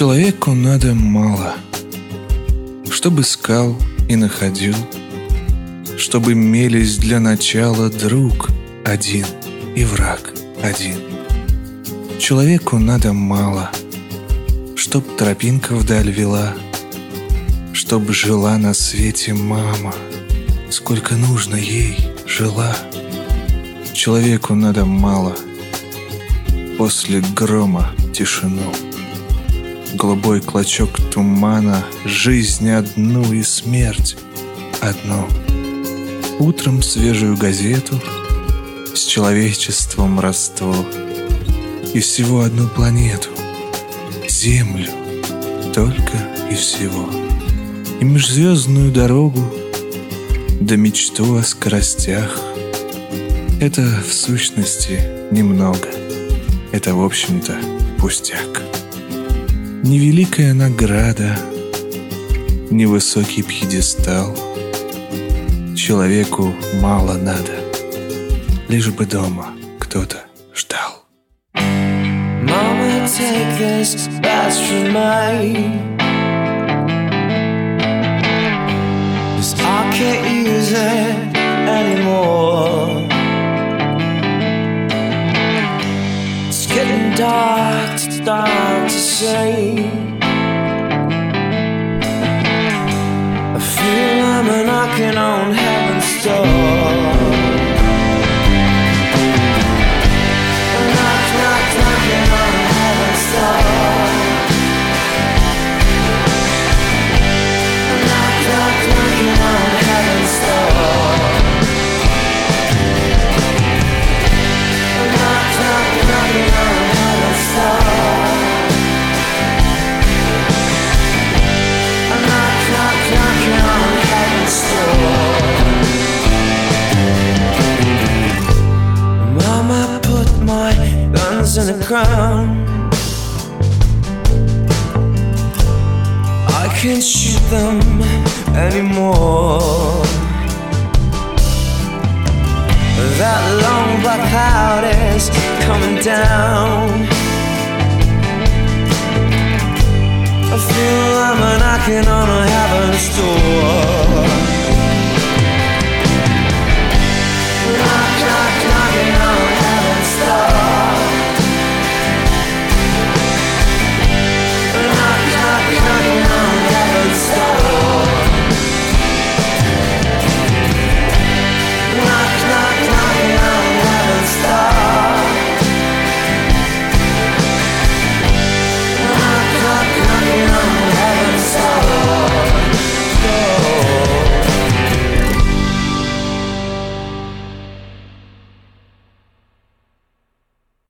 Человеку надо мало, чтобы искал и находил, чтобы имелись для начала друг один и враг один. Человеку надо мало, чтоб тропинка вдаль вела, чтоб жила на свете мама, сколько нужно ей жила. Человеку надо мало, после грома тишину, голубой клочок тумана, жизнь одну и смерть одну. Утром свежую газету, с человечеством родство, и всего одну планету, Землю, только и всего. И межзвездную дорогу, да мечту о скоростях. Это в сущности немного, это в общем-то пустяк. Невеликая награда, невысокий пьедестал. Человеку мало надо, лишь бы дома кто-то ждал. Mama, take this badge from me, 'cause I can't use it anymore. It's getting dark to see. I feel I'm knocking on heaven's door. Knocking on heaven's door. Knocking on heaven's door. Knocking on heaven's door. Knocking on heaven's door. Mama, put my guns in the ground. I can't shoot them anymore. That long black cloud is coming down. I feel I'm knocking on a heaven's door.